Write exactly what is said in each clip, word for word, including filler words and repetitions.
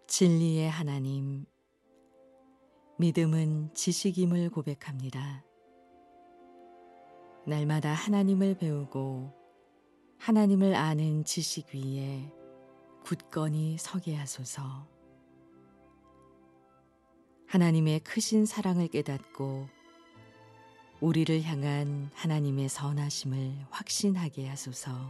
진리의 하나님, 믿음은 지식임을 고백합니다. 날마다 하나님을 배우고 하나님을 아는 지식 위에 굳건히 서게 하소서. 하나님의 크신 사랑을 깨닫고 우리를 향한 하나님의 선하심을 확신하게 하소서.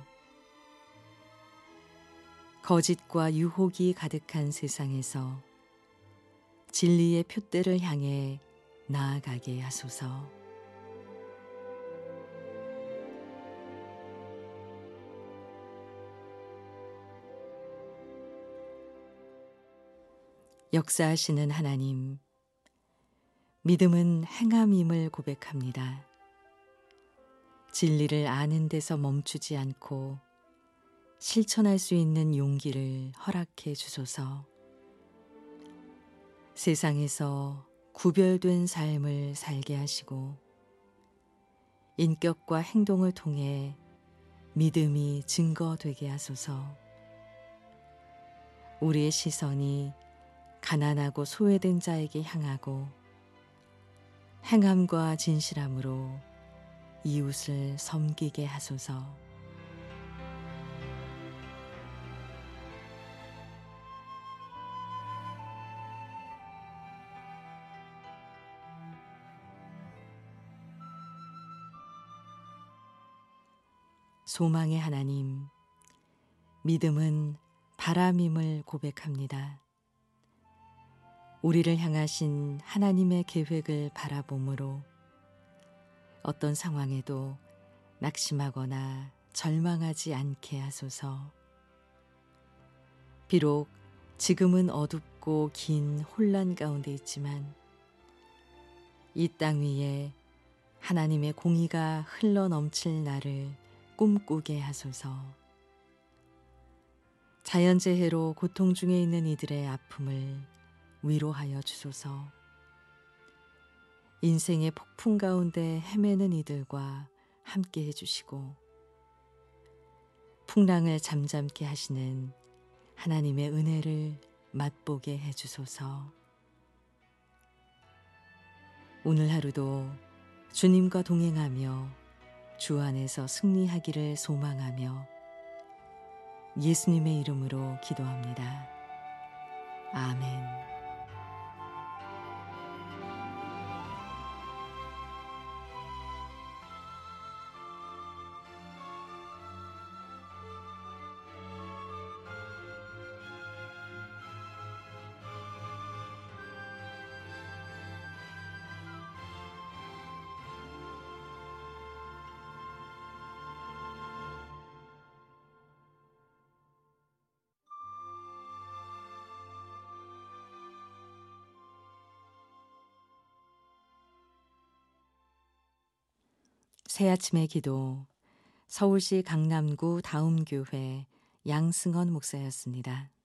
거짓과 유혹이 가득한 세상에서 진리의 표대를 향해 나아가게 하소서. 역사하시는 하나님, 믿음은 행함임을 고백합니다. 진리를 아는 데서 멈추지 않고 실천할 수 있는 용기를 허락해 주소서. 세상에서 구별된 삶을 살게 하시고 인격과 행동을 통해 믿음이 증거되게 하소서. 우리의 시선이 가난하고 소외된 자에게 향하고 행함과 진실함으로 이웃을 섬기게 하소서. 소망의 하나님, 믿음은 바람임을 고백합니다. 우리를 향하신 하나님의 계획을 바라보므로 어떤 상황에도 낙심하거나 절망하지 않게 하소서. 비록 지금은 어둡고 긴 혼란 가운데 있지만 이 땅 위에 하나님의 공의가 흘러넘칠 날을 꿈꾸게 하소서. 자연재해로 고통 중에 있는 이들의 아픔을 위로하여 주소서. 인생의 폭풍 가운데 헤매는 이들과 함께 해주시고 풍랑을 잠잠케 하시는 하나님의 은혜를 맛보게 해주소서. 오늘 하루도 주님과 동행하며 주 안에서 승리하기를 소망하며 예수님의 이름으로 기도합니다. 아멘. 새아침의 기도, 서울시 강남구 다음교회 양승헌 목사였습니다.